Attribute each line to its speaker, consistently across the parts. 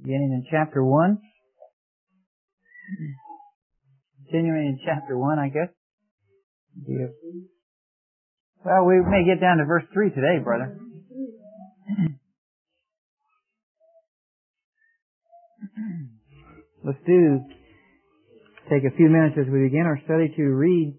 Speaker 1: Beginning in chapter 1. Continuing in chapter 1, I guess. Yes. Well, we may get down to verse 3 today, brother. Let's take a few minutes as we begin our study to read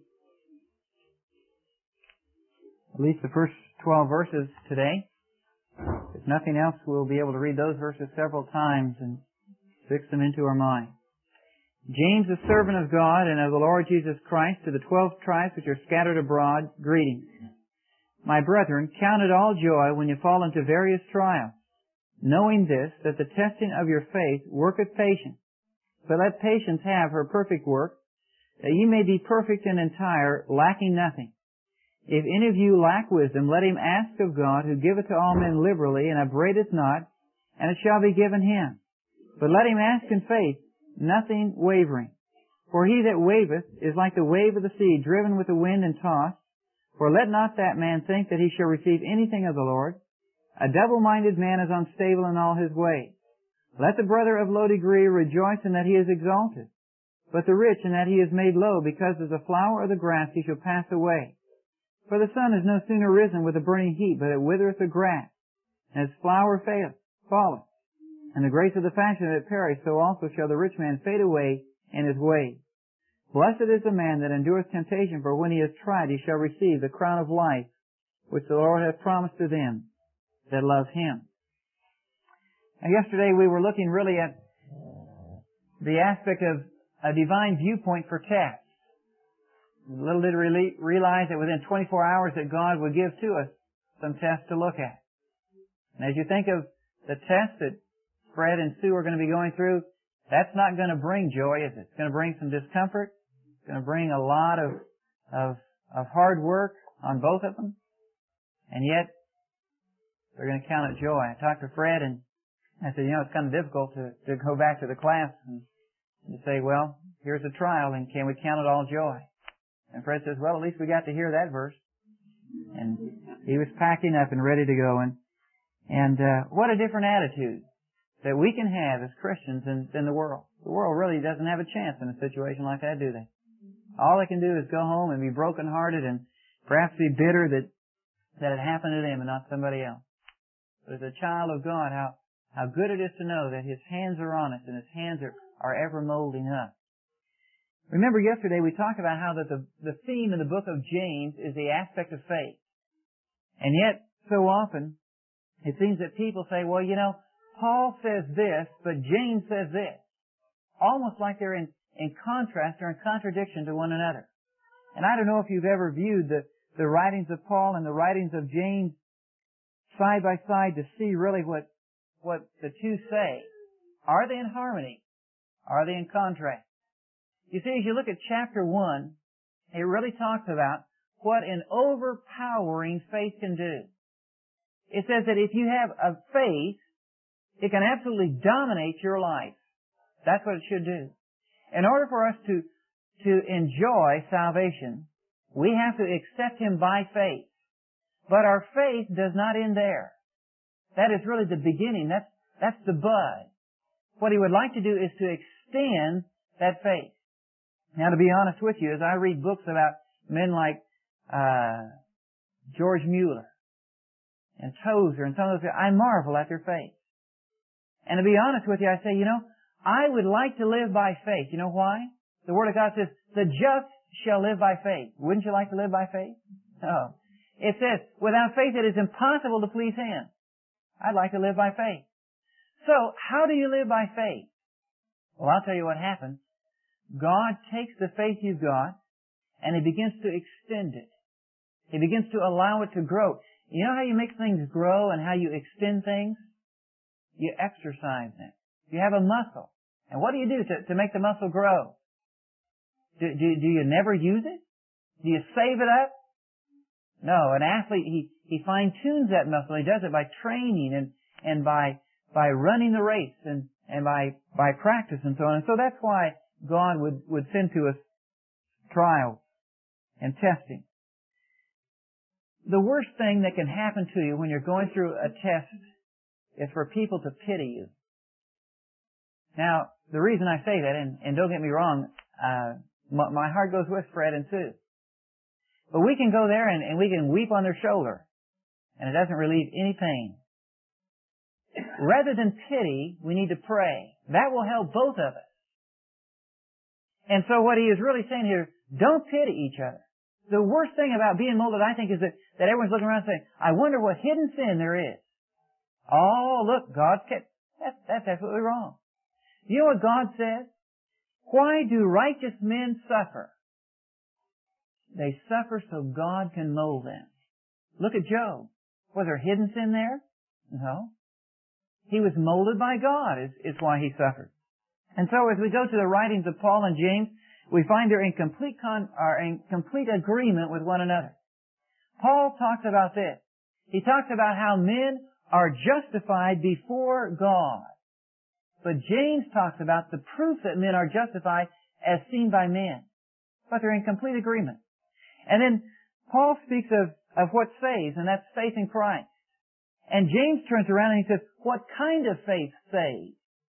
Speaker 1: at least the first 12 verses today. If nothing else, we'll be able to read those verses several times and fix them into our mind. James, a servant of God and of the Lord Jesus Christ, to the 12 tribes which are scattered abroad, greetings. My brethren, count it all joy when you fall into various trials, knowing this, that the testing of your faith worketh patience. But let patience have her perfect work, that ye may be perfect and entire, lacking nothing. If any of you lack wisdom, let him ask of God, who giveth to all men liberally, and upbraideth not, and it shall be given him. But let him ask in faith, nothing wavering. For he that waveth is like the wave of the sea, driven with the wind and tossed. For let not that man think that he shall receive anything of the Lord. A double-minded man is unstable in all his ways. Let the brother of low degree rejoice in that he is exalted, but the rich in that he is made low, because as the flower of the grass he shall pass away. For the sun is no sooner risen with a burning heat, but it withereth the grass, and its flower falleth. And the grace of the fashion that perish, so also shall the rich man fade away in his ways. Blessed is the man that endureth temptation, for when he is tried he shall receive the crown of life, which the Lord hath promised to them that love him. Now, yesterday we were looking really at the aspect of a divine viewpoint for tests. Little did we realize that within 24 hours that God would give to us some tests to look at. And as you think of the tests that Fred and Sue are going to be going through, that's not going to bring joy, is it? It's going to bring some discomfort. It's going to bring a lot of hard work on both of them. And yet, they're going to count it joy. I talked to Fred and I said, it's kind of difficult to go back to the class and to say, well, here's a trial, and can we count it all joy? And Fred says, well, at least we got to hear that verse. And he was packing up and ready to go. And what a different attitude that we can have as Christians than the world. The world really doesn't have a chance in a situation like that, do they? All they can do is go home and be brokenhearted and perhaps be bitter that it happened to them and not somebody else. But as a child of God, how good it is to know that His hands are on us and His hands are ever molding us. Remember yesterday we talked about how that the theme in the book of James is the aspect of faith. And yet, so often, it seems that people say, well, Paul says this, but James says this. Almost like they're in contrast or in contradiction to one another. And I don't know if you've ever viewed the writings of Paul and the writings of James side by side to see really what the two say. Are they in harmony? Are they in contrast? You see, as you look at chapter 1, it really talks about what an overpowering faith can do. It says that if you have a faith, it can absolutely dominate your life. That's what it should do. In order for us to enjoy salvation, we have to accept Him by faith. But our faith does not end there. That is really the beginning. That's the bud. What He would like to do is to extend that faith. Now, to be honest with you, as I read books about men like George Mueller and Tozer and some of those, I marvel at their faith. And to be honest with you, I say, I would like to live by faith. You know why? The Word of God says, the just shall live by faith. Wouldn't you like to live by faith? No. It says, without faith it is impossible to please Him. I'd like to live by faith. So, how do you live by faith? Well, I'll tell you what happens. God takes the faith you've got and He begins to extend it. He begins to allow it to grow. You know how you make things grow and how you extend things? You exercise them. You have a muscle. And what do you do to make the muscle grow? Do you never use it? Do you save it up? No, an athlete, he fine-tunes that muscle. He does it by training and by running the race and by practice and so on. And so that's why God would send to us trials and testing. The worst thing that can happen to you when you're going through a test is for people to pity you. Now, the reason I say that, and don't get me wrong, my heart goes with Fred and Sue. But we can go there and we can weep on their shoulder, and it doesn't relieve any pain. Rather than pity, we need to pray. That will help both of us. And so what he is really saying here, don't pity each other. The worst thing about being molded, I think, is that everyone's looking around saying, I wonder what hidden sin there is. Oh, look, God's kept. That's absolutely wrong. You know what God says? Why do righteous men suffer? They suffer so God can mold them. Look at Job. Was there hidden sin there? No. He was molded by God is why he suffered. And so as we go to the writings of Paul and James, we find they're in complete agreement with one another. Paul talks about this. He talks about how men are justified before God. But James talks about the proof that men are justified as seen by men. But they're in complete agreement. And then Paul speaks of what saves, and that's faith in Christ. And James turns around and he says, what kind of faith saves?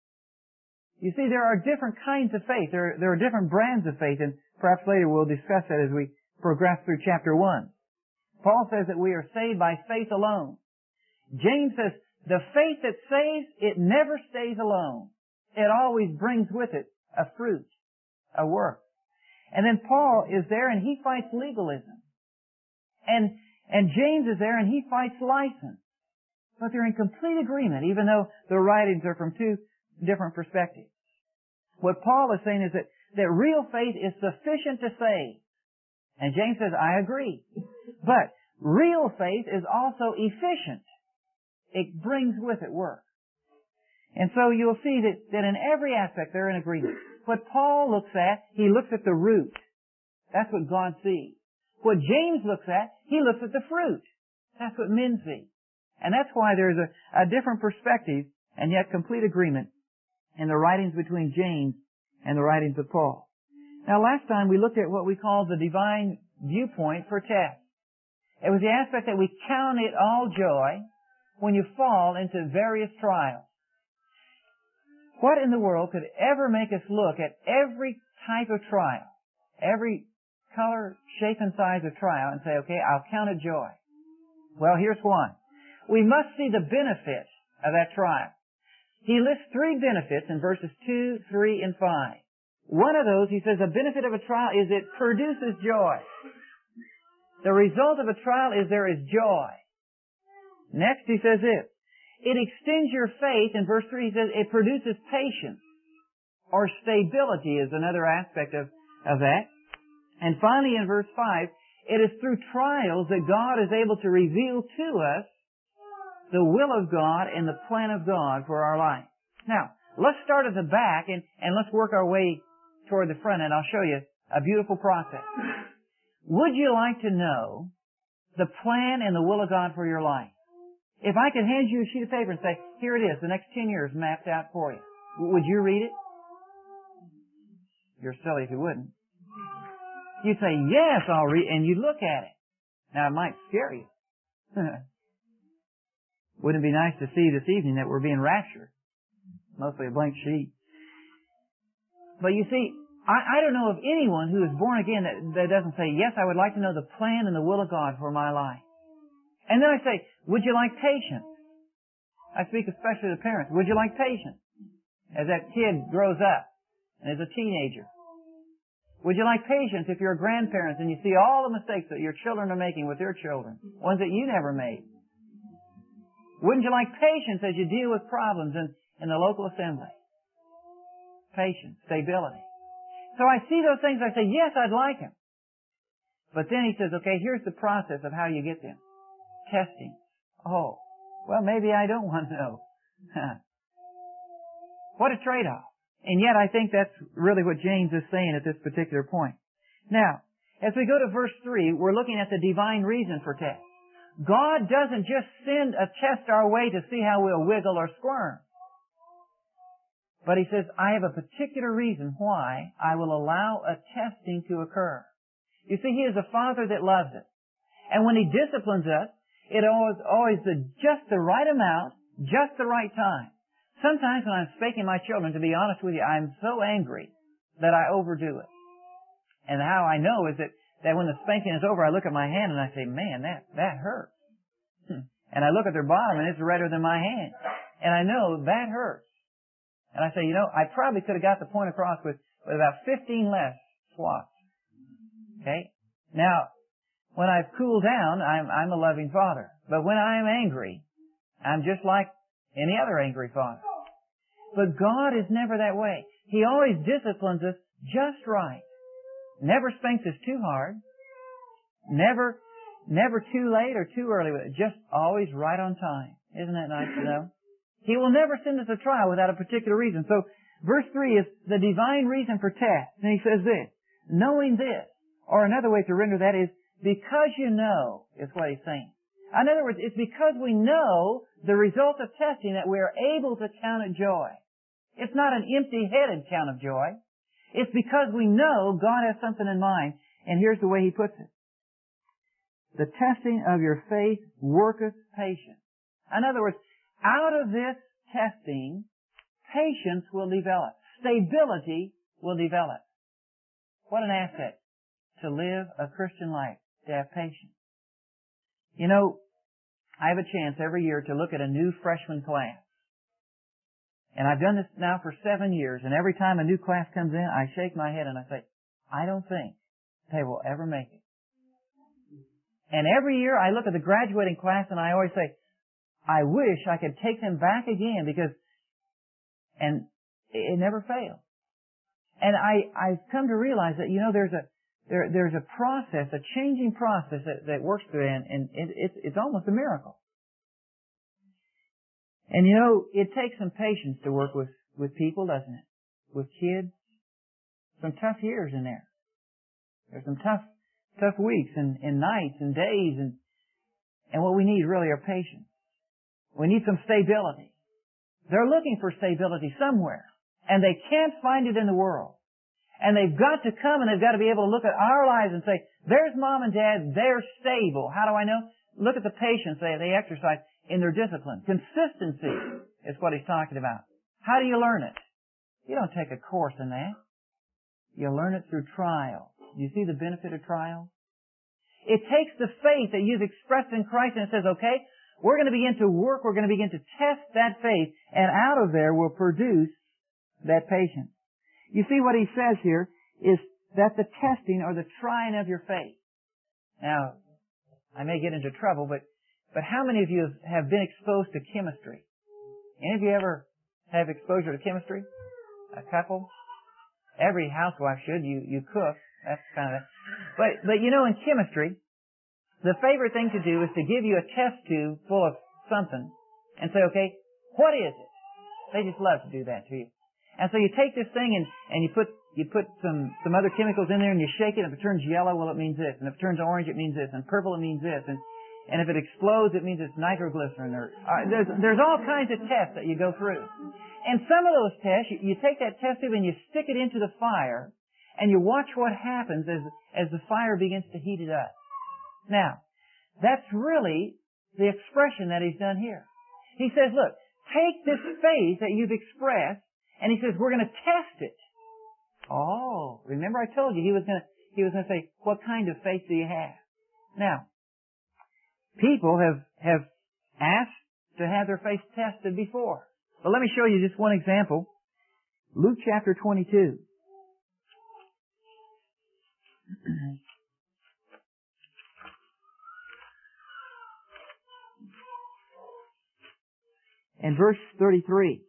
Speaker 1: You see, there are different kinds of faith. There are different brands of faith, and perhaps later we'll discuss that as we progress through chapter 1. Paul says that we are saved by faith alone. James says, the faith that saves, it never stays alone. It always brings with it a fruit, a work. And then Paul is there and he fights legalism. And James is there and he fights license. But they're in complete agreement, even though the writings are from two different perspectives. What Paul is saying is that real faith is sufficient to save. And James says, I agree. But real faith is also efficient. It brings with it work. And so you'll see that in every aspect they're in agreement. What Paul looks at, he looks at the root. That's what God sees. What James looks at, he looks at the fruit. That's what men see. And that's why there's a different perspective and yet complete agreement in the writings between James and the writings of Paul. Now last time we looked at what we call the divine viewpoint for tests. It was the aspect that we count it all joy when you fall into various trials. What in the world could ever make us look at every type of trial, every color, shape, and size of trial and say, okay, I'll count it joy? Well, here's one. We must see the benefit of that trial. He lists 3 benefits in verses 2, 3, and 5. One of those, he says, the benefit of a trial is it produces joy. The result of a trial is there is joy. Next, he says this. It extends your faith. In verse 3, he says it produces patience. Or stability is another aspect of that. And finally, in verse 5, it is through trials that God is able to reveal to us the will of God and the plan of God for our life. Now, let's start at the back and let's work our way toward the front, and I'll show you a beautiful process. Would you like to know the plan and the will of God for your life? If I could hand you a sheet of paper and say, here it is, the next 10 years mapped out for you, would you read it? You're silly if you wouldn't. You'd say, yes, I'll read, and you'd look at it. Now, it might scare you. Wouldn't it be nice to see this evening that we're being raptured? Mostly a blank sheet. But you see, I don't know of anyone who is born again that doesn't say, yes, I would like to know the plan and the will of God for my life. And then I say, would you like patience? I speak especially to parents. Would you like patience as that kid grows up and is a teenager? Would you like patience if you're a grandparent and you see all the mistakes that your children are making with their children, ones that you never made? Wouldn't you like patience as you deal with problems in the local assembly? Patience, stability. So I see those things, I say, yes, I'd like them. But then he says, okay, here's the process of how you get them. Testing. Oh, well, maybe I don't want to know. What a trade-off. And yet I think that's really what James is saying at this particular point. Now, as we go to verse 3, we're looking at the divine reason for tests. God doesn't just send a test our way to see how we'll wiggle or squirm. But he says, I have a particular reason why I will allow a testing to occur. You see, he is a father that loves us. And when he disciplines us, it always just the right amount, just the right time. Sometimes when I'm spanking my children, to be honest with you, I'm so angry that I overdo it. And how I know is that when the spanking is over, I look at my hand and I say, man, that hurts. And I look at their bottom and it's redder than my hand. And I know that hurts. And I say, I probably could have got the point across with about 15 less swats. Okay? Now, when I've cooled down, I'm a loving father. But when I am angry, I'm just like any other angry father. But God is never that way. He always disciplines us just right. Never spanks us too hard. Never too late or too early. Just always right on time. Isn't that nice to know? He will never send us a trial without a particular reason. So, verse 3 is the divine reason for test. And he says this, knowing this, or another way to render that is, because you know, is what he's saying. In other words, it's because we know the result of testing that we are able to count it joy. It's not an empty-headed count of joy. It's because we know God has something in mind. And here's the way he puts it. The testing of your faith worketh patience. In other words, out of this testing, patience will develop. Stability will develop. What an asset to live a Christian life, to have patience. I have a chance every year to look at a new freshman class. And I've done this now for 7 years, and every time a new class comes in, I shake my head and I say, I don't think they will ever make it. And every year I look at the graduating class and I always say, I wish I could take them back again and it never fails. And I've come to realize that, there's a process, a changing process that works through it, and it's almost a miracle. And it takes some patience to work with people, doesn't it? With kids. Some tough years in there. There's some tough weeks and nights and days, and what we need really are patience. We need some stability. They're looking for stability somewhere, and they can't find it in the world. And they've got to come and they've got to be able to look at our lives and say, there's mom and dad, they're stable. How do I know? Look at the patience they exercise in their discipline. Consistency is what he's talking about. How do you learn it? You don't take a course in that. You learn it through trial. Do you see the benefit of trial? It takes the faith that you've expressed in Christ and it says, okay, we're going to begin to work, we're going to begin to test that faith, and out of there will produce that patience. You see what he says here is that the testing or the trying of your faith. Now, I may get into trouble, but how many of you have been exposed to chemistry? Any of you ever have exposure to chemistry? A couple? Every housewife should. You cook. That's kind of it. But in chemistry, the favorite thing to do is to give you a test tube full of something and say, okay, what is it? They just love to do that to you. And so you take this thing and you put some other chemicals in there and you shake it. If it turns yellow, well, it means this. And if it turns orange, it means this. And purple, it means this. And if it explodes, it means it's nitroglycerin. There's all kinds of tests that you go through. And some of those tests, you take that test tube and you stick it into the fire and you watch what happens as the fire begins to heat it up. Now, that's really the expression that he's done here. He says, look, take this faith that you've expressed, and he says, we're going to test it. Oh, remember I told you he was going to say, what kind of faith do you have? Now, people have asked to have their faith tested before. But let me show you just one example. Luke chapter 22. And verse 33.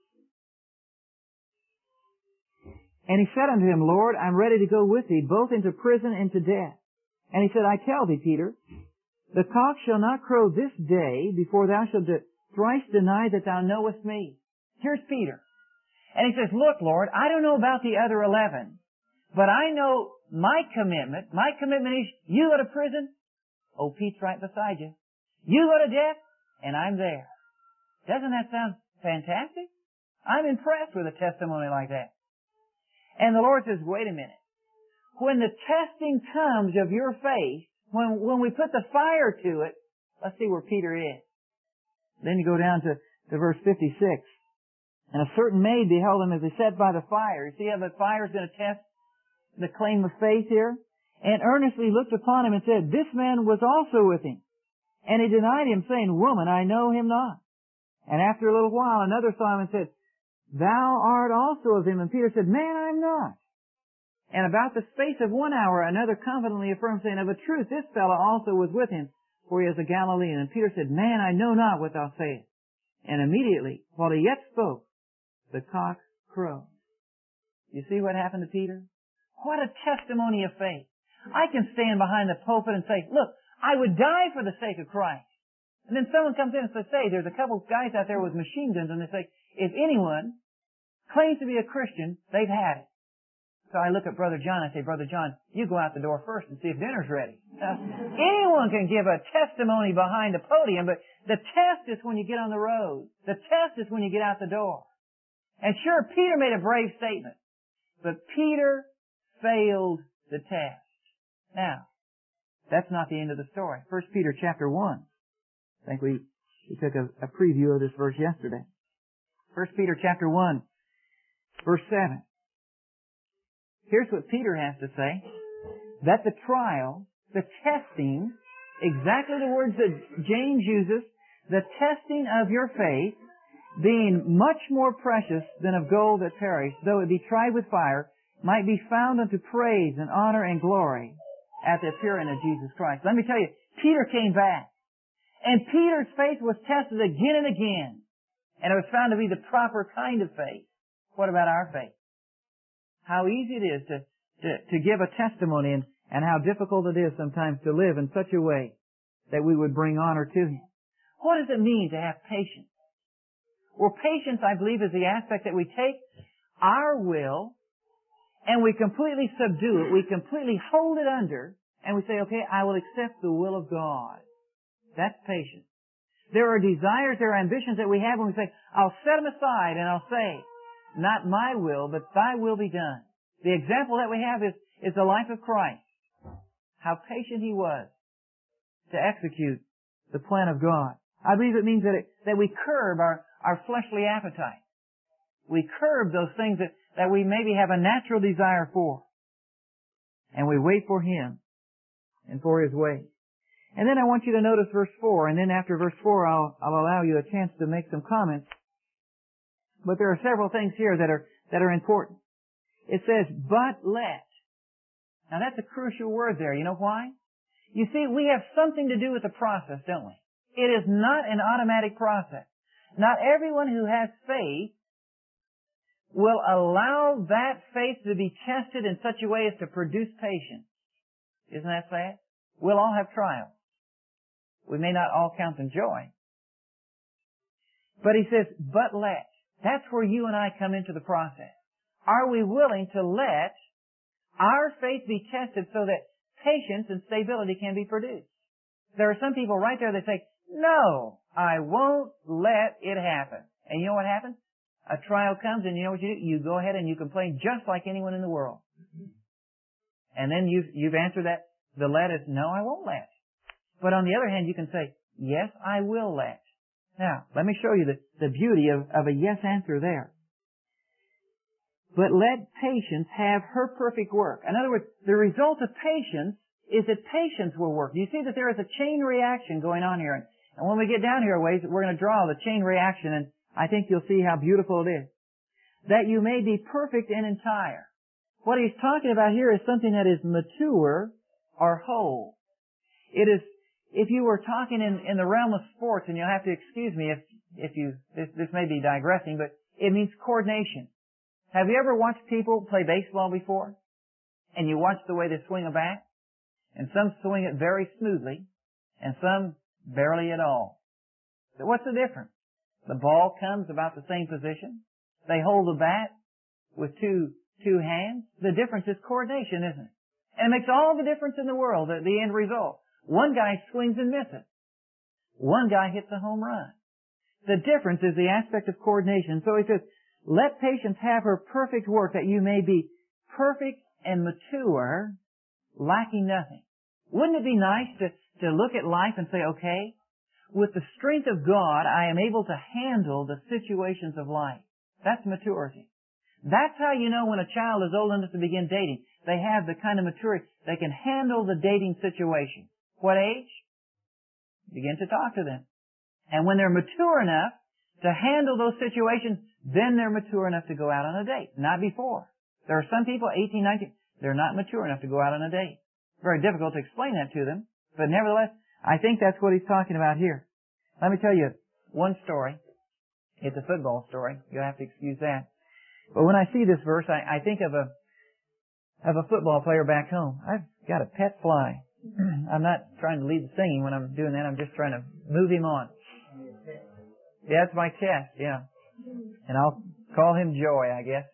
Speaker 1: And he said unto him, Lord, I'm ready to go with thee, both into prison and to death. And he said, I tell thee, Peter, the cock shall not crow this day before thou shalt thrice deny that thou knowest me. Here's Peter. And he says, look, Lord, I don't know about the other 11, but I know my commitment. My commitment is you go to prison. Oh, Pete's right beside you. You go to death, and I'm there. Doesn't that sound fantastic? I'm impressed with a testimony like that. And the Lord says, wait a minute. When the testing comes of your faith, when we put the fire to it, let's see where Peter is. Then you go down to verse 56. And a certain maid beheld him as he sat by the fire. You see how the fire is going to test the claim of faith here? And earnestly looked upon him and said, This man was also with him. And he denied him, saying, Woman, I know him not. And after a little while another saw him and said, Thou art also of him. And Peter said, Man, I'm not. And about the space of 1 hour another confidently affirmed, saying, Of a truth this fellow also was with him, for he is a Galilean. And Peter said, Man, I know not what thou sayest. And immediately, while he yet spoke, the cock crowed. You see what happened to Peter? What a testimony of faith. I can stand behind the pulpit and say, Look, I would die for the sake of Christ. And then someone comes in and says, Say, there's a couple of guys out there with machine guns, and they say, If anyone claims to be a Christian, they've had it. So I look at Brother John and I say, Brother John, you go out the door first and see if dinner's ready. Now, anyone can give a testimony behind the podium, but the test is when you get on the road. The test is when you get out the door. And sure, Peter made a brave statement, but Peter failed the test. Now, that's not the end of the story. 1 Peter chapter 1. I think we took a preview of this verse yesterday. 1 Peter chapter 1, verse 7. Here's what Peter has to say. That the trial, the testing, exactly the words that James uses, the testing of your faith, being much more precious than of gold that perish, though it be tried with fire, might be found unto praise and honor and glory at the appearing of Jesus Christ. Let me tell you, Peter came back. And Peter's faith was tested again and again. And it was found to be the proper kind of faith. What about our faith? How easy it is to give a testimony and how difficult it is sometimes to live in such a way that we would bring honor to Him. What does it mean to have patience? Well, patience, I believe, is the aspect that we take our will and we completely subdue it. We completely hold it under and we say, okay, I will accept the will of God. That's patience. There are desires, there are ambitions that we have and we say, I'll set them aside and I'll say, not my will, but thy will be done. The example that we have is the life of Christ. How patient He was to execute the plan of God. I believe it means that we curb our fleshly appetite. We curb those things that we maybe have a natural desire for. And we wait for Him and for His way. And then I want you to notice verse 4, and then after verse 4 I'll allow you a chance to make some comments. But there are several things here that are important. It says, but let. Now that's a crucial word there. You know why? You see, we have something to do with the process, don't we? It is not an automatic process. Not everyone who has faith will allow that faith to be tested in such a way as to produce patience. Isn't that sad? We'll all have trials. We may not all count them joy. But he says, but let. That's where you and I come into the process. Are we willing to let our faith be tested so that patience and stability can be produced? There are some people right there that say, no, I won't let it happen. And you know what happens? A trial comes and you know what you do? You go ahead and you complain just like anyone in the world. And then you've answered that. The let is, no, I won't let. But on the other hand, you can say, yes, I will let. Now, let me show you the beauty of a yes answer there. But let patience have her perfect work. In other words, the result of patience is that patience will work. You see that there is a chain reaction going on here. And when we get down here a ways, we're going to draw the chain reaction, and I think you'll see how beautiful it is. That you may be perfect and entire. What he's talking about here is something that is mature or whole. It is, if you were talking in the realm of sports, and you'll have to excuse me if this may be digressing, but it means coordination. Have you ever watched people play baseball before? And you watch the way they swing a bat? And some swing it very smoothly, and some barely at all. So what's the difference? The ball comes about the same position. They hold the bat with two hands. The difference is coordination, isn't it? And it makes all the difference in the world, the end result. One guy swings and misses. One guy hits a home run. The difference is the aspect of coordination. So he says, let patience have her perfect work, that you may be perfect and mature, lacking nothing. Wouldn't it be nice to look at life and say, okay, with the strength of God, I am able to handle the situations of life. That's maturity. That's how you know when a child is old enough to begin dating. They have the kind of maturity. They can handle the dating situation. What age? Begin to talk to them. And when they're mature enough to handle those situations, then they're mature enough to go out on a date. Not before. There are some people, 18, 19, they're not mature enough to go out on a date. Very difficult to explain that to them. But nevertheless, I think that's what he's talking about here. Let me tell you one story. It's a football story. You'll have to excuse that. But when I see this verse, I think of a football player back home. I've got a pet fly. I'm not trying to lead the singing when I'm doing that. I'm just trying to move him on. Yeah, it's my chest, yeah. And I'll call him Joy, I guess.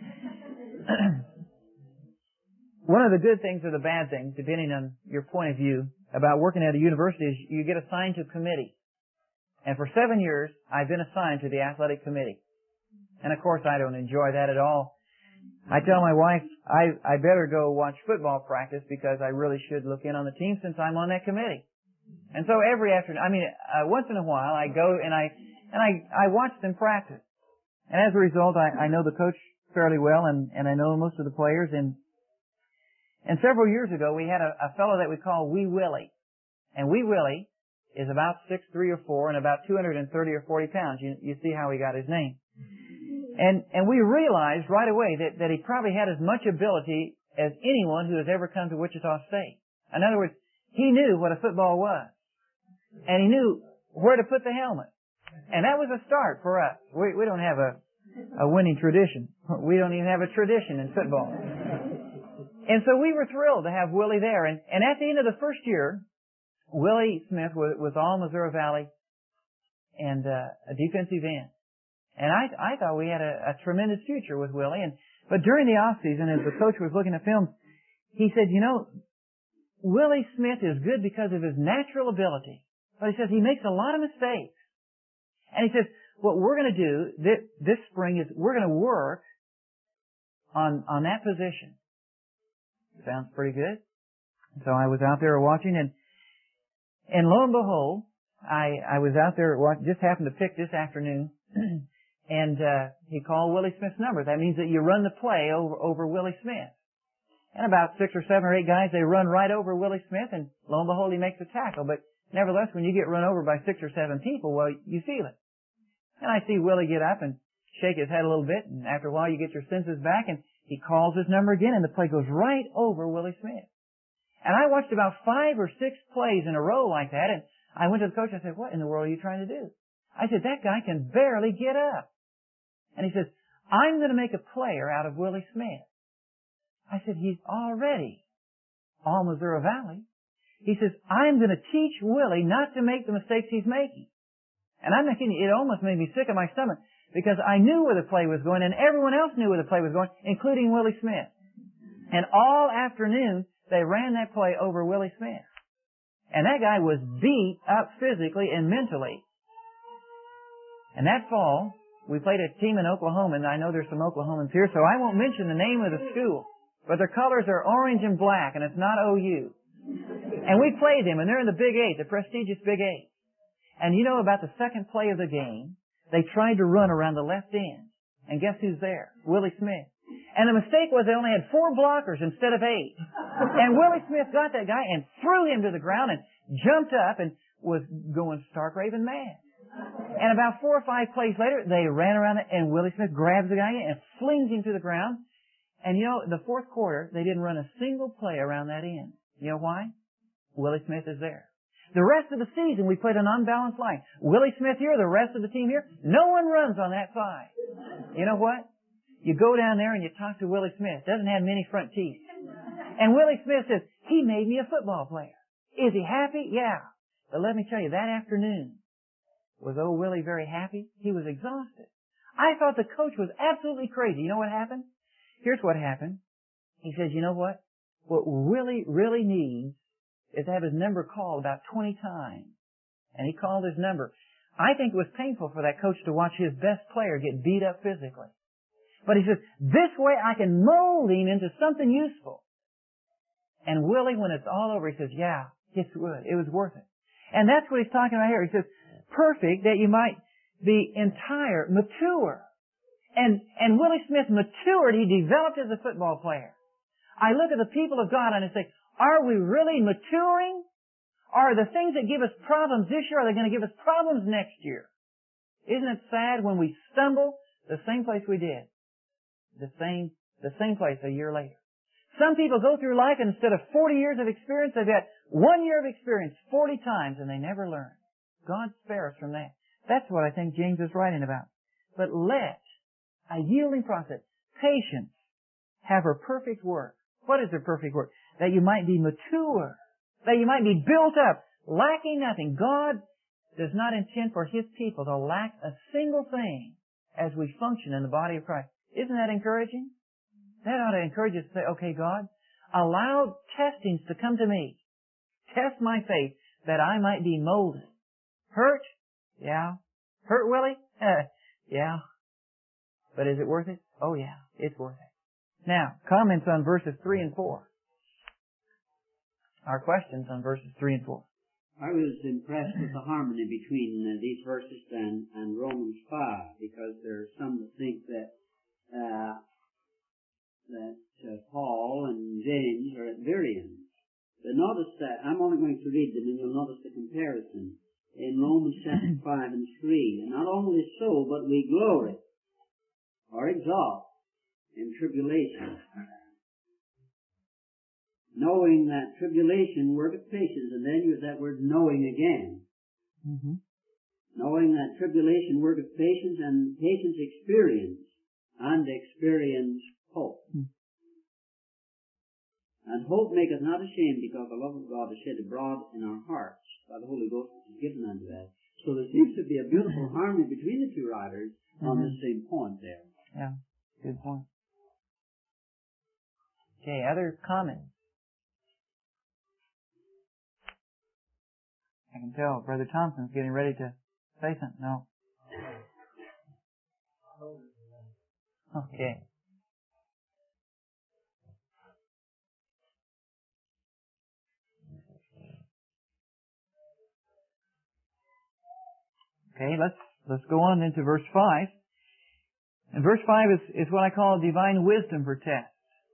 Speaker 1: One of the good things or the bad things, depending on your point of view, about working at a university is you get assigned to a committee. And for 7 years, I've been assigned to the athletic committee. And of course, I don't enjoy that at all. I tell my wife, I better go watch football practice because I really should look in on the team since I'm on that committee. And so every afternoon, once in a while, I go and I watch them practice. And as a result, I know the coach fairly well and I know most of the players. And several years ago, we had a fellow that we call Wee Willie. And Wee Willie is about 6'3" or 4" and about 230 or 40 pounds. You see how he got his name. And we realized right away that he probably had as much ability as anyone who has ever come to Wichita State. In other words, he knew what a football was. And he knew where to put the helmet. And that was a start for us. We don't have a winning tradition. We don't even have a tradition in football. And so we were thrilled to have Willie there. And at the end of the first year, Willie Smith was all Missouri Valley and a defensive end. And I thought we had a tremendous future with Willie. But during the off season, as the coach was looking at film, he said, Willie Smith is good because of his natural ability. But he says he makes a lot of mistakes. And he says, what we're going to do this spring is we're going to work on that position. Sounds pretty good. So I was out there watching, and lo and behold, I was out there watching, just happened to pick this afternoon, and he called Willie Smith's number. That means that you run the play over Willie Smith. And about 6 or 7 or 8 guys, they run right over Willie Smith, and lo and behold, he makes a tackle. But nevertheless, when you get run over by 6 or 7 people, well, you feel it. And I see Willie get up and shake his head a little bit, and after a while, you get your senses back, and he calls his number again, and the play goes right over Willie Smith. And I watched about 5 or 6 plays in a row like that, and I went to the coach and I said, what in the world are you trying to do? I said, that guy can barely get up. And he says, I'm going to make a player out of Willie Smith. I said, he's already all Missouri Valley. He says, I'm going to teach Willie not to make the mistakes he's making. And I'm not kidding you, it almost made me sick in my stomach because I knew where the play was going and everyone else knew where the play was going, including Willie Smith. And all afternoon, they ran that play over Willie Smith. And that guy was beat up physically and mentally. And that fall, we played a team in Oklahoma, and I know there's some Oklahomans here, so I won't mention the name of the school. But their colors are orange and black, and it's not OU. And we played them, and they're in the Big 8, the prestigious Big 8. And about the second play of the game, they tried to run around the left end. And guess who's there? Willie Smith. And the mistake was they only had 4 blockers instead of 8. And Willie Smith got that guy and threw him to the ground and jumped up and was going stark raving mad. And about 4 or 5 plays later, they ran around it and Willie Smith grabs the guy and flings him to the ground. And the fourth quarter, they didn't run a single play around that end. You know why? Willie Smith is there. The rest of the season, we played an unbalanced line. Willie Smith here, the rest of the team here. No one runs on that side. You know what? You go down there and you talk to Willie Smith. Doesn't have many front teeth. And Willie Smith says, he made me a football player. Is he happy? Yeah. But let me tell you, that afternoon, was old Willie very happy? He was exhausted. I thought the coach was absolutely crazy. You know what happened? Here's what happened. He says, you know what? What Willie really needs is to have his number called about 20 times. And he called his number. I think it was painful for that coach to watch his best player get beat up physically. But he says, this way I can mold him into something useful. And Willie, when it's all over, he says, yeah, it's good. It was worth it. And that's what he's talking about here. He says, perfect that you might be entire, mature. And Willie Smith matured. He developed as a football player. I look at the people of God and I say, are we really maturing? Are the things that give us problems this year, are they going to give us problems next year? Isn't it sad when we stumble the same place we did? The same place a year later. Some people go through life and instead of 40 years of experience, they've got 1 year of experience 40 times and they never learn. God spare us from that. That's what I think James is writing about. But let a yielding process, patience, have her perfect work. What is her perfect work? That you might be mature. That you might be built up, lacking nothing. God does not intend for His people to lack a single thing as we function in the body of Christ. Isn't that encouraging? That ought to encourage us to say, okay, God, allow testings to come to me. Test my faith that I might be molded. Hurt? Yeah. Hurt, Willie? Yeah. But is it worth it? Oh, yeah. It's worth it. Now, comments on verses 3 and 4. Our questions on verses 3 and 4.
Speaker 2: I was impressed with the harmony between these verses and Romans 5, because there are some that think that Paul and James are at variance. But notice that, I'm only going to read them and you'll notice the comparison in Romans chapter 5 and 3. And not only so, but we glory or exalt in tribulation, knowing that tribulation worketh patience, and then use that word knowing again.
Speaker 1: Mm-hmm.
Speaker 2: Knowing that tribulation worketh patience, and patience experience, and experience hope. Mm-hmm. And hope maketh not ashamed, because the love of God is shed abroad in our hearts by the Holy Ghost which is given unto us. So there seems to be a beautiful harmony between the two writers on the same point there.
Speaker 1: Yeah, good point. Okay, other comments? I can tell Brother Thompson's getting ready to say something. No. Okay. Okay, let's go on into verse 5. And verse 5 is what I call divine wisdom for tests.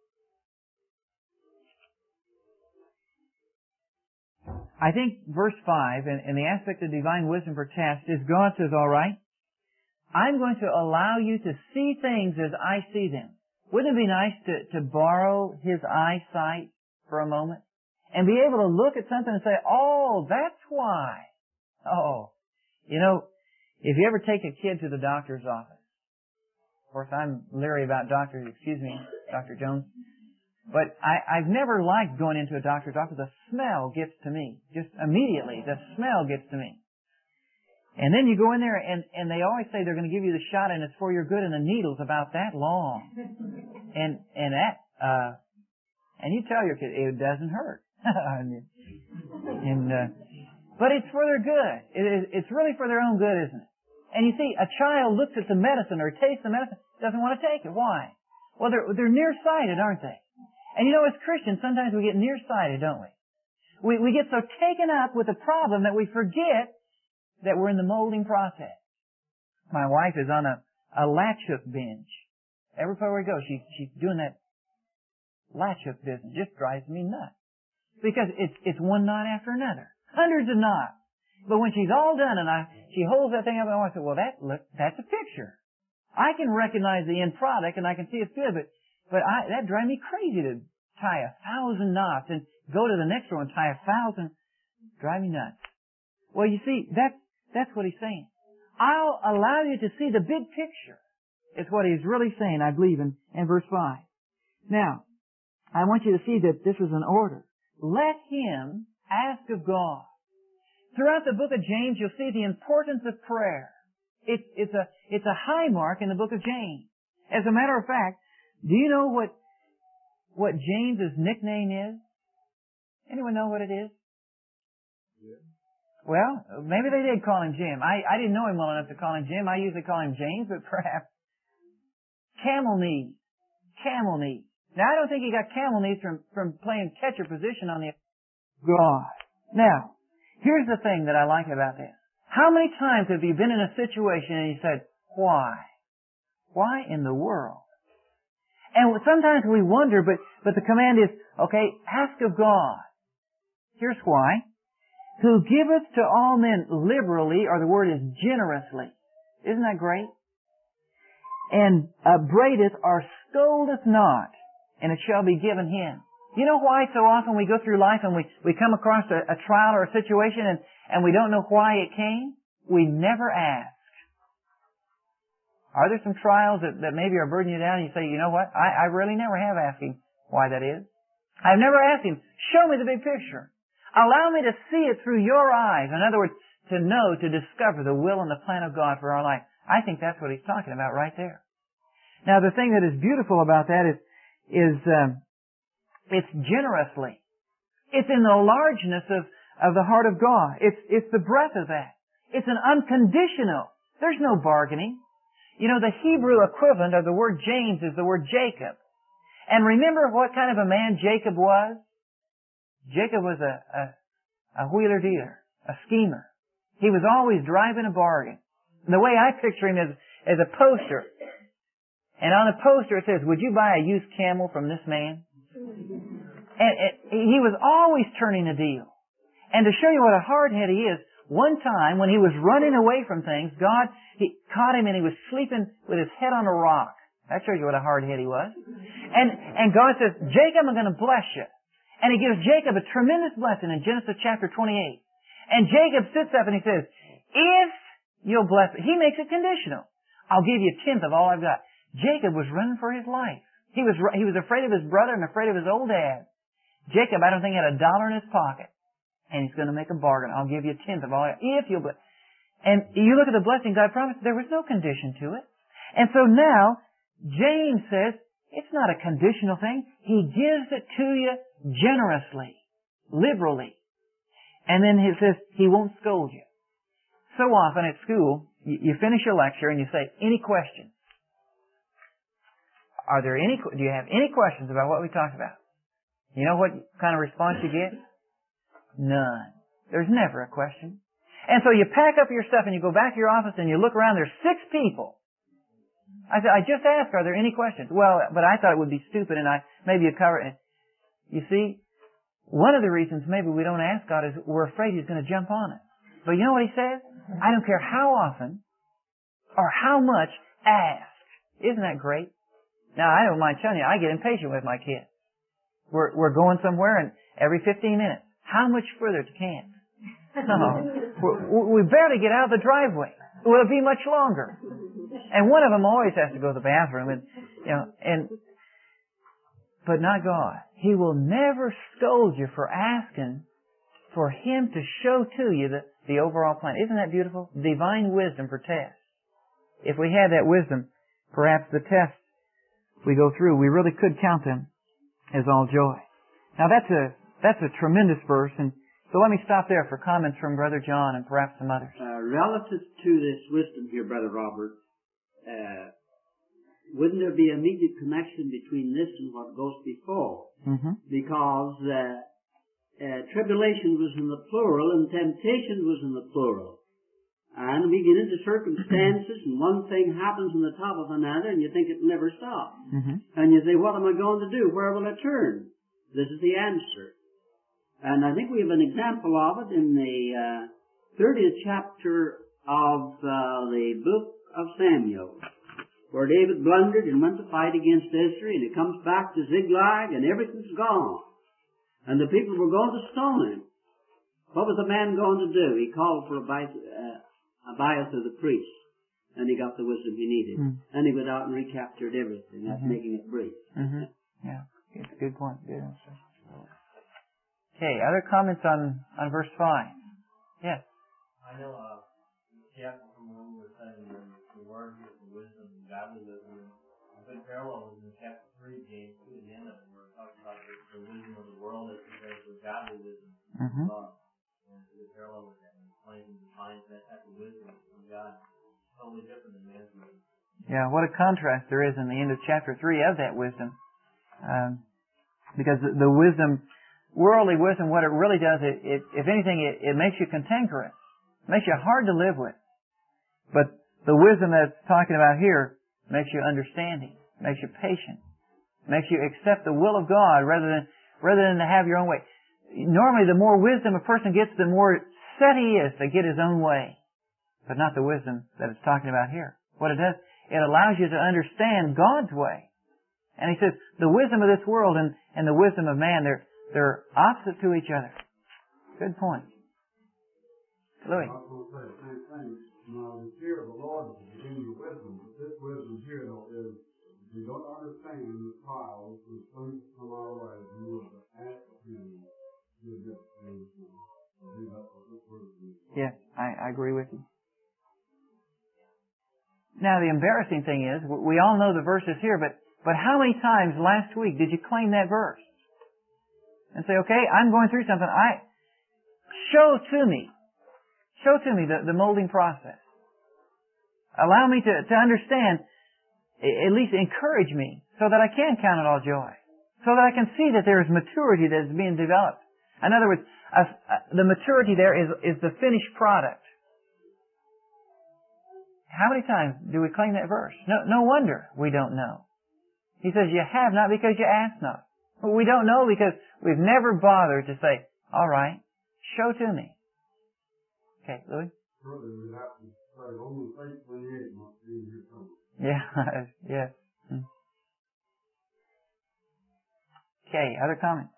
Speaker 1: I think verse 5, and the aspect of divine wisdom for test, is God says, all right, I'm going to allow you to see things as I see them. Wouldn't it be nice to borrow His eyesight for a moment? And be able to look at something and say, oh, that's why. Oh, you know, if you ever take a kid to the doctor's office, of course I'm leery about doctors, excuse me, Dr. Jones, but I've never liked going into a doctor's office. The smell gets to me. Just immediately, the smell gets to me. And then you go in there and they always say they're going to give you the shot and it's for your good, and the needle's about that long. And you tell your kid, it doesn't hurt. But it's for their good. It's really for their own good, isn't it? And you see, a child looks at the medicine or tastes the medicine, doesn't want to take it. Why? Well, they're nearsighted, aren't they? And you know, as Christians, sometimes we get nearsighted, don't we? We get so taken up with the problem that we forget that we're in the molding process. My wife is on a latch hook binge. Everywhere we go, she's doing that latch hook business. Just drives me nuts. Because it's one knot after another. Hundreds of knots. But when she's all done and she holds that thing up, and I say, well, that's a picture. I can recognize the end product and I can see it's good, but that drives me crazy to tie 1,000 knots and go to the next one and tie 1,000. Drive me nuts. Well, you see, that's what he's saying. I'll allow you to see the big picture. It's what he's really saying, I believe, in verse 5. Now, I want you to see that this is an order. Let him ask of God. Throughout the book of James, you'll see the importance of prayer. It's a high mark in the book of James. As a matter of fact, do you know what James's nickname is? Anyone know what it is? Yeah. Well, maybe they did call him Jim. I didn't know him well enough to call him Jim. I usually call him James, but perhaps camel knees. Camel knees. Now, I don't think he got camel knees from playing catcher position on the God. Now, here's the thing that I like about this. How many times have you been in a situation and you said, why? Why in the world? And sometimes we wonder, but the command is, okay, ask of God. Here's why. Who giveth to all men liberally, or the word is generously. Isn't that great? And upbraideth or scoldeth not, and it shall be given him. You know why so often we go through life and we come across a trial or a situation and we don't know why it came? We never ask. Are there some trials that maybe are burdening you down and you say, you know what, I really never have asked Him why that is. I've never asked Him, show me the big picture. Allow me to see it through your eyes. In other words, to know, to discover the will and the plan of God for our life. I think that's what He's talking about right there. Now the thing that is beautiful about that is it's generously. It's in the largeness of the heart of God. It's the breadth of that. It's an unconditional. There's no bargaining. You know, the Hebrew equivalent of the word James is the word Jacob. And remember what kind of a man Jacob was? Jacob was a wheeler-dealer, a schemer. He was always driving a bargain. The way I picture him is as a poster. And on the poster it says, would you buy a used camel from this man? And he was always turning a deal. And to show you what a hardhead he is, one time when he was running away from things, He caught him and he was sleeping with his head on a rock. That shows you what a hardhead he was. And God says, Jacob, I'm going to bless you. And He gives Jacob a tremendous blessing in Genesis chapter 28. And Jacob sits up and he says, if you'll bless me, he makes it conditional. I'll give you a tenth of all I've got. Jacob was running for his life. He was afraid of his brother and afraid of his old dad. Jacob, I don't think, had $1 in his pocket. And he's going to make a bargain. I'll give you a tenth of all I got, if you'll bless. And you look at the blessing God promised, there was no condition to it. And so now, James says, it's not a conditional thing. He gives it to you generously, liberally. And then he says, He won't scold you. So often at school, you finish your lecture and you say, any questions? Do you have any questions about what we talked about? You know what kind of response you get? None. There's never a question. And so you pack up your stuff and you go back to your office and you look around, there's 6 people. I said, I just asked, are there any questions? Well, but I thought it would be stupid and maybe you'd cover it. You see, one of the reasons maybe we don't ask God is we're afraid He's going to jump on it. But you know what He says? I don't care how often or how much, ask. Isn't that great? Now, I don't mind telling you, I get impatient with my kids. We're going somewhere and every 15 minutes, how much further to camp? We barely get out of the driveway. Will it be much longer? And one of them always has to go to the bathroom, but not God. He will never scold you for asking for Him to show to you the overall plan. Isn't that beautiful? Divine wisdom for tests. If we had that wisdom, perhaps the tests we go through, we really could count them as all joy. Now that's a tremendous verse, and so let me stop there for comments from Brother John and perhaps some others.
Speaker 2: Relative to this wisdom here, Brother Robert, wouldn't there be an immediate connection between this and what goes before?
Speaker 1: Mm-hmm.
Speaker 2: Because tribulation was in the plural and temptation was in the plural. And we get into circumstances and one thing happens on the top of another and you think it'll never stop.
Speaker 1: Mm-hmm.
Speaker 2: And you say, what am I going to do? Where will I turn? This is the answer. And I think we have an example of it in the 30th chapter of the book of Samuel, where David blundered and went to fight against Israel, and he comes back to Ziklag, and everything's gone. And the people were going to stone him. What was the man going to do? He called for Abiathar the priest, and he got the wisdom he needed.
Speaker 1: Mm.
Speaker 2: And he went out and recaptured everything. That's making it brief.
Speaker 1: Mm-hmm. Yeah, it's a good point. Good answer. Okay, other comments on verse 5? Yes.
Speaker 3: I know chapter from when we were studying the word here for wisdom and godly wisdom. A good parallel is in chapter 3, James 2, the end of it, where it talks about the wisdom of the world as compared to godly wisdom of love. And it's a good parallel with that. And explains and defines that type of wisdom from God. It's totally different than man's wisdom.
Speaker 1: Yeah, what a contrast there is in the end of chapter 3 of that wisdom. Because the wisdom, worldly wisdom, what it really does, if anything, it makes you cantankerous. It makes you hard to live with. But the wisdom that's talking about here, makes you understanding, makes you patient, makes you accept the will of God rather than to have your own way. Normally, the more wisdom a person gets, the more set he is to get his own way. But not the wisdom that it's talking about here. What it does, it allows you to understand God's way. And he says, the wisdom of this world and the wisdom of man, they're opposite to each other. Good point. Louis.
Speaker 4: I was going to say the same thing. The fear of the Lord is giving you wisdom, but this wisdom here, though, is if you don't understand the trials and things come our way, you will ask Him to get things.
Speaker 1: Yes, I agree with you. Now, the embarrassing thing is, we all know the verses here, but how many times last week did you claim that verse? And say, okay, I'm going through something. Show to me the molding process. Allow me to understand, at least encourage me, so that I can count it all joy. So that I can see that there is maturity that is being developed. In other words, the maturity there is the finished product. How many times do we claim that verse? No wonder we don't know. He says, you have not because you ask not. We don't know because we've never bothered to say, all right, show to me. Okay, Louis?
Speaker 4: Further, we have to say, Romans 8:28 must be in here somewhere.
Speaker 1: Yeah, yes. Okay, other comments?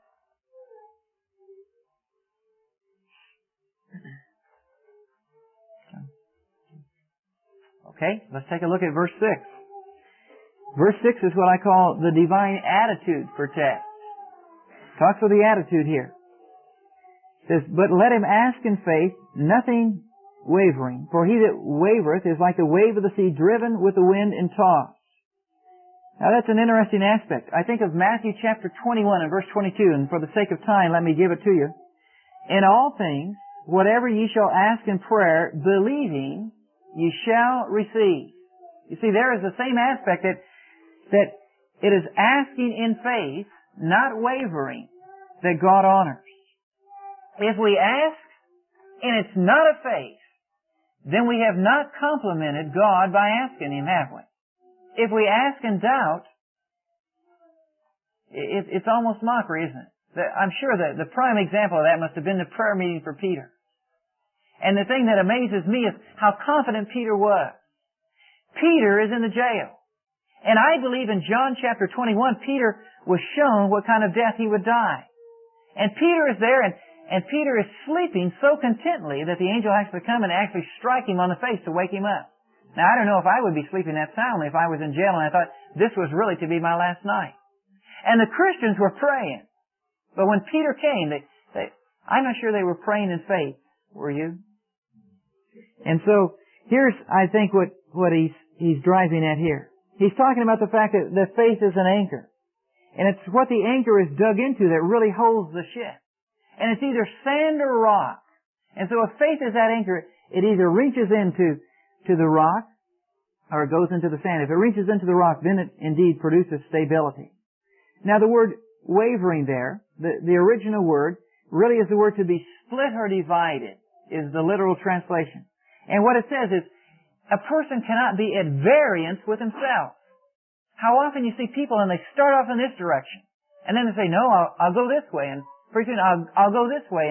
Speaker 1: Okay, let's take a look at verse 6. Verse 6 is what I call the divine attitude for tests. Talks of the attitude here. It says, but let him ask in faith, nothing wavering. For he that wavereth is like the wave of the sea driven with the wind and tossed. Now that's an interesting aspect. I think of Matthew chapter 21 and verse 22, and for the sake of time, let me give it to you. In all things, whatever ye shall ask in prayer, believing, ye shall receive. You see, there is the same aspect that it is asking in faith, not wavering, that God honors. If we ask and it's not of faith, then we have not complimented God by asking Him, have we? If we ask in doubt, it's almost mockery, isn't it? I'm sure that the prime example of that must have been the prayer meeting for Peter. And the thing that amazes me is how confident Peter was. Peter is in the jail. And I believe in John chapter 21, Peter was shown what kind of death he would die. And Peter is there, and Peter is sleeping so contently that the angel has to come and actually strike him on the face to wake him up. Now, I don't know if I would be sleeping that soundly if I was in jail and I thought this was really to be my last night. And the Christians were praying. But when Peter came, I'm not sure they were praying in faith. Were you? And so, here's, I think, what he's driving at here. He's talking about the fact that faith is an anchor. And it's what the anchor is dug into that really holds the ship. And it's either sand or rock. And so if faith is that anchor, it either reaches into the rock or it goes into the sand. If it reaches into the rock, then it indeed produces stability. Now the word wavering there, the original word, really is the word to be split or divided, is the literal translation. And what it says is, a person cannot be at variance with himself. How often you see people and they start off in this direction, and then they say, no, I'll go this way, and pretty soon I'll go this way,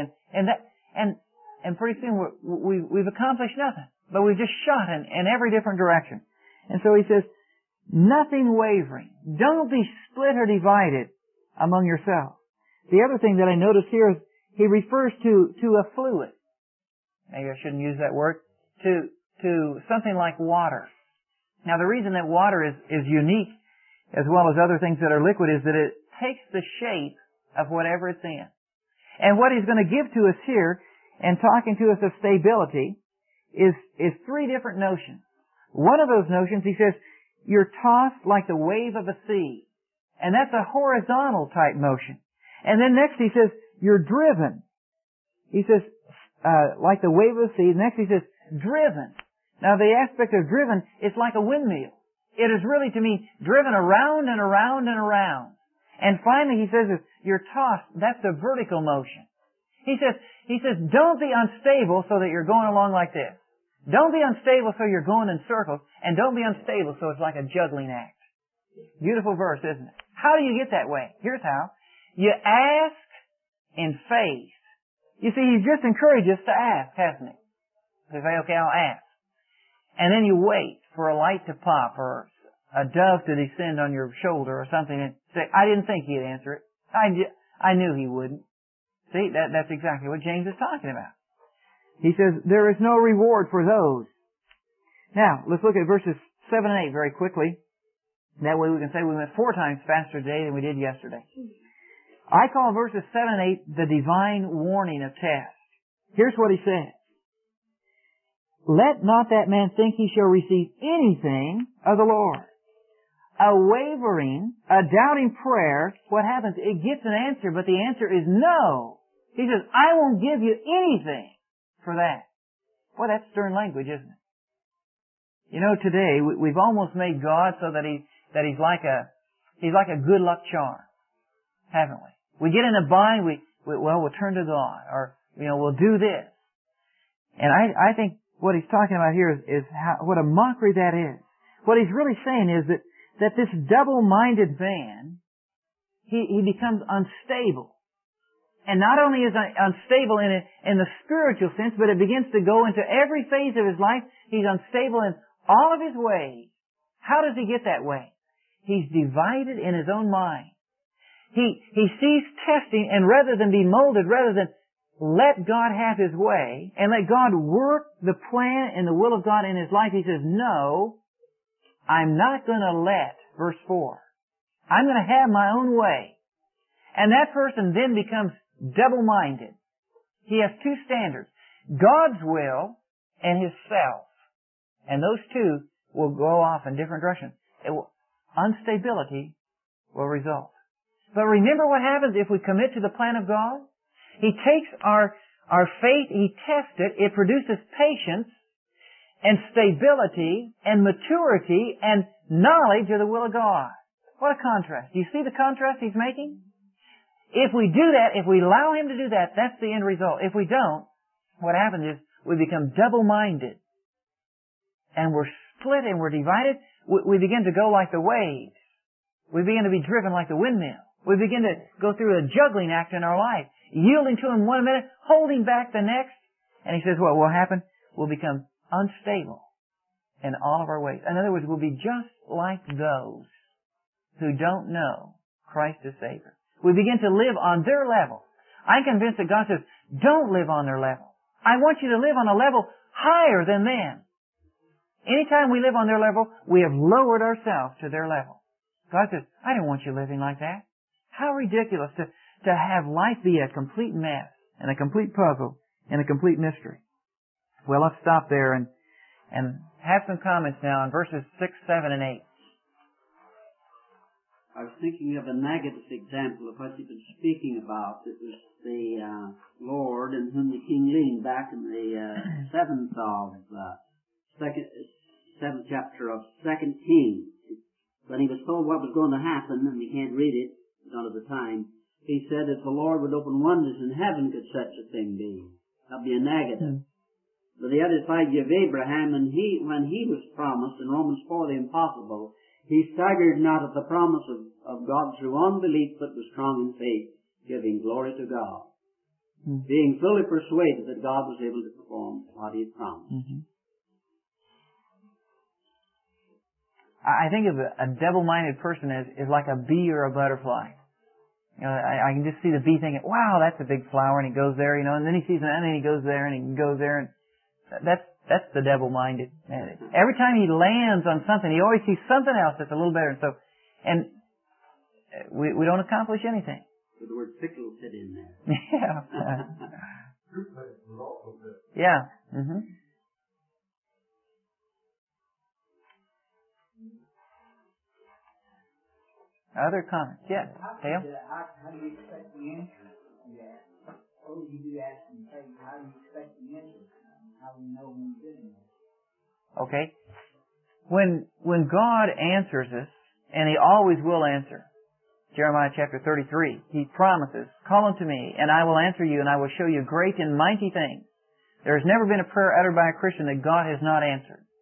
Speaker 1: and pretty soon we've accomplished nothing. But we've just shot in every different direction. And so he says, nothing wavering. Don't be split or divided among yourselves. The other thing that I notice here is he refers to a fluid. Maybe I shouldn't use that word. To something like water. Now the reason that water is unique as well as other things that are liquid is that it takes the shape of whatever it's in. And what he's going to give to us here and talking to us of stability is three different notions. One of those notions, he says, you're tossed like the wave of a sea. And that's a horizontal type motion. And then next he says, you're driven. He says, like the wave of the sea. Next he says, driven. Now the aspect of driven is like a windmill. It is really to me driven around and around and around. And finally he says, you're tossed. That's a vertical motion. He says, don't be unstable so that you're going along like this. Don't be unstable so you're going in circles. And don't be unstable so it's like a juggling act. Beautiful verse, isn't it? How do you get that way? Here's how. You ask in faith. You see, He's just encouraged us to ask, hasn't He? You say, okay, I'll ask. And then you wait for a light to pop or a dove to descend on your shoulder or something and say, I didn't think He'd answer it. I knew He wouldn't. See, that's exactly what James is talking about. He says, there is no reward for those. Now, let's look at verses 7 and 8 very quickly. That way we can say we went 4 times faster today than we did yesterday. I call verses 7 and 8 the divine warning of test. Here's what he says. Let not that man think he shall receive anything of the Lord. A wavering, a doubting prayer, what happens? It gets an answer, but the answer is no. He says, I won't give you anything for that. Well, that's stern language, isn't it? You know, today we've almost made God so that He's like a good luck charm, haven't we? We get in a bind, we'll turn to God, or we'll do this. And I think what he's talking about here is what a mockery that is. What he's really saying is that this double-minded man, he becomes unstable. And not only is he unstable in the spiritual sense, but it begins to go into every phase of his life. He's unstable in all of his ways. How does he get that way? He's divided in his own mind. He sees testing, and rather than be molded, rather than let God have His way, and let God work the plan and the will of God in his life, he says, no, I'm not going to let, verse 4, I'm going to have my own way. And that person then becomes double-minded. He has 2 standards, God's will and his self. And those 2 will go off in different directions. Instability will result. But remember what happens if we commit to the plan of God? He takes our faith, He tests it, it produces patience and stability and maturity and knowledge of the will of God. What a contrast. Do you see the contrast He's making? If we do that, if we allow Him to do that, that's the end result. If we don't, what happens is we become double-minded. And we're split and we're divided. We begin to go like the waves. We begin to be driven like the windmill. We begin to go through a juggling act in our life, yielding to Him one minute, holding back the next. And He says what will happen? We'll become unstable in all of our ways. In other words, we'll be just like those who don't know Christ as Savior. We begin to live on their level. I'm convinced that God says, don't live on their level. I want you to live on a level higher than them. Anytime we live on their level, we have lowered ourselves to their level. God says, I don't want you living like that. How ridiculous to have life be a complete mess and a complete puzzle and a complete mystery. Well, let's stop there and have some comments now on verses 6, 7, and 8.
Speaker 2: I was thinking of a negative example of what you've been speaking about. It was the Lord in whom the king leaned back in the 7th chapter of 2 Kings. When he was told what was going to happen, and you can't read it, not at the time, he said if the Lord would open wonders in heaven, could such a thing be? That'd be a negative. But the other side, you have Abraham, and when he was promised in Romans 4 the impossible, he staggered not at the promise of God through unbelief, but was strong in faith, giving glory to God, being fully persuaded that God was able to perform what He had promised.
Speaker 1: I think of a double-minded person as like a bee or a butterfly. I can just see the bee thinking, wow, that's a big flower, and he goes there, and then he sees an ant, and he goes there, and he goes there, and that's the double-minded. Every time he lands on something, he always sees something else that's a little better. And we don't accomplish anything.
Speaker 2: The word fickle fit in there.
Speaker 1: Yeah. Other comments? Yes. Dale?
Speaker 5: How do you expect the answer? Or you do ask and say, how do you expect the answer? How do you know when you're getting it?
Speaker 1: Okay. When God answers us, and He always will answer, Jeremiah chapter 33, He promises, call unto me, and I will answer you, and I will show you great and mighty things. There has never been a prayer uttered by a Christian that God has not answered.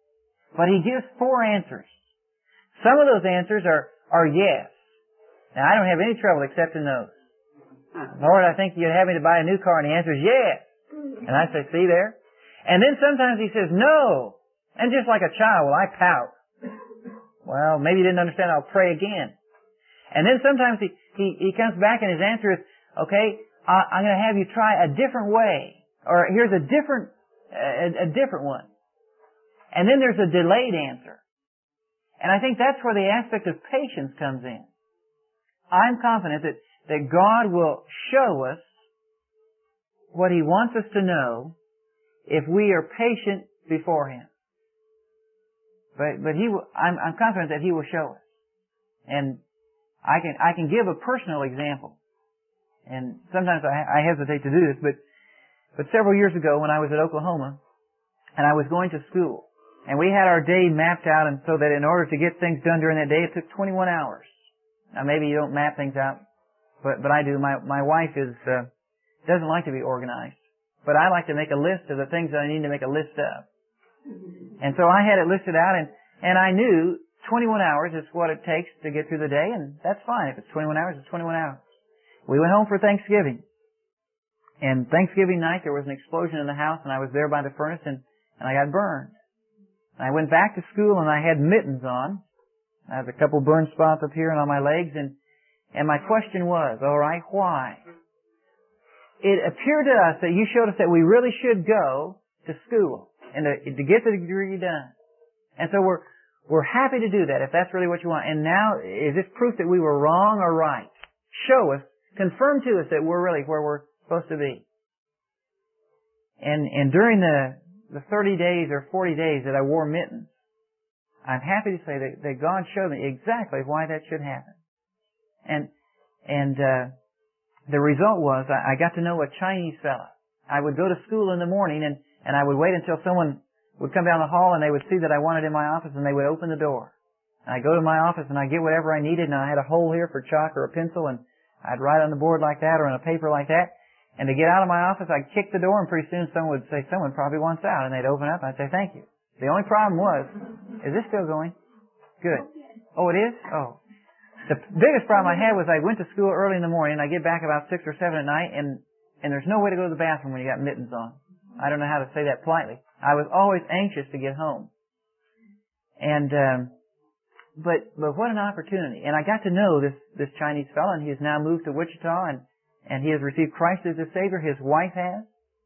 Speaker 1: But He gives 4 answers. Some of those answers are yes. Now, I don't have any trouble accepting those. Lord, I think you'd have me to buy a new car, and the answer is yes. And I say, see there? And then sometimes He says, no. And just like a child, well, I pout. Well, maybe you didn't understand, I'll pray again. And then sometimes he comes back and his answer is, okay, I'm going to have you try a different way. Or here's a different one. And then there's a delayed answer. And I think that's where the aspect of patience comes in. I'm confident that God will show us what He wants us to know if we are patient before Him. But I'm confident that He will show us. And I can give a personal example. And sometimes I hesitate to do this, but several years ago when I was at Oklahoma, and I was going to school, and we had our day mapped out, and so that in order to get things done during that day, it took 21 hours. Now maybe you don't map things out, but I do. My wife doesn't like to be organized, but I like to make a list of the things that I need to make a list of. And so I had it listed out, and I knew 21 hours is what it takes to get through the day, and that's fine. If it's 21 hours, it's 21 hours. We went home for Thanksgiving. And Thanksgiving night, there was an explosion in the house, and I was there by the furnace, and I got burned. And I went back to school, and I had mittens on. I have a couple burn spots up here and on my legs, and my question was, all right, why? It appeared to us that you showed us that we really should go to school and to get the degree done. And so we're happy to do that if that's really what you want. And now, is this proof that we were wrong or right? Show us, confirm to us that we're really where we're supposed to be. And during the 30 days or 40 days that I wore mittens, I'm happy to say that God showed me exactly why that should happen. And the result was I got to know a Chinese fella. I would go to school in the morning and I would wait until someone would come down the hall and they would see that I wanted in my office and they would open the door. And I'd go to my office and I'd get whatever I needed, and I had a hole here for chalk or a pencil, and I'd write on the board like that or on a paper like that. And to get out of my office, I'd kick the door, and pretty soon someone would say, someone probably wants out, and they'd open up and I'd say, thank you. The only problem was, is this still going? Good. Oh, it is? Oh. The biggest problem I had was I went to school early in the morning, and I get back about 6 or 7 at night, and there's no way to go to the bathroom when you got mittens on. I don't know how to say that politely. I was always anxious to get home. And, but what an opportunity. And I got to know this Chinese fellow, and he has now moved to Wichita, and he has received Christ as his Savior. His wife has.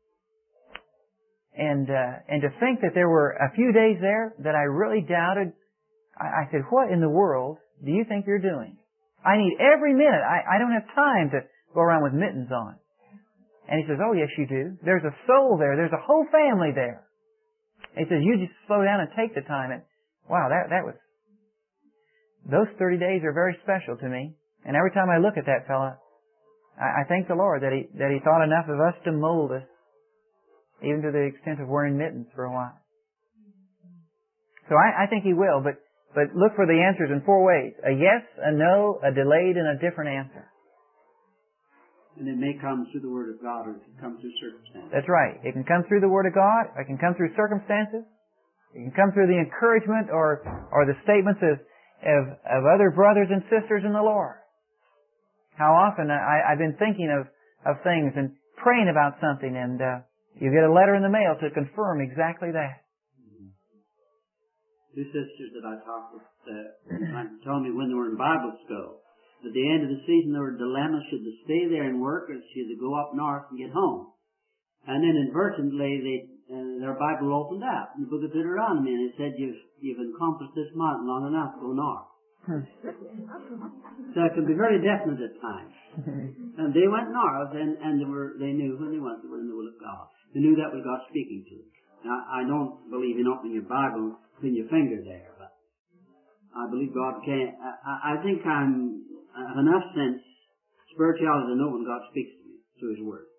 Speaker 1: And to think that there were a few days there that I really doubted, I said, what in the world do you think you're doing? I need every minute. I don't have time to go around with mittens on. And he says, oh yes you do. There's a soul there. There's a whole family there. And he says, you just slow down and take the time. And wow, that was, those 30 days are very special to me. And every time I look at that fella, I thank the Lord that he thought enough of us to mold us, even to the extent of wearing mittens for a while. So I think He will, but look for the answers in 4 ways. A yes, a no, a delayed, and a different answer.
Speaker 2: And it may come through the Word of God, or it can come through circumstances.
Speaker 1: That's right. It can come through the Word of God, it can come through circumstances, it can come through the encouragement or the statements of other brothers and sisters in the Lord. How often I've been thinking of things and praying about something, and you get a letter in the mail to confirm exactly that.
Speaker 2: Two sisters that I talked with told me when they were in Bible school, at the end of the season there were dilemmas: should they stay there and work, or should they go up north and get home? And then inadvertently their Bible opened up in the book of Deuteronomy, and it said, you've encompassed this mountain long enough, go north. So it can be very definite at times. And they went north, and they knew when they went, they were in the will of God. They knew that was God speaking to them. Now, I don't believe in opening your Bible, putting your finger there, but I believe God can. I think I have enough sense, spirituality, to know when God speaks to me through His Word.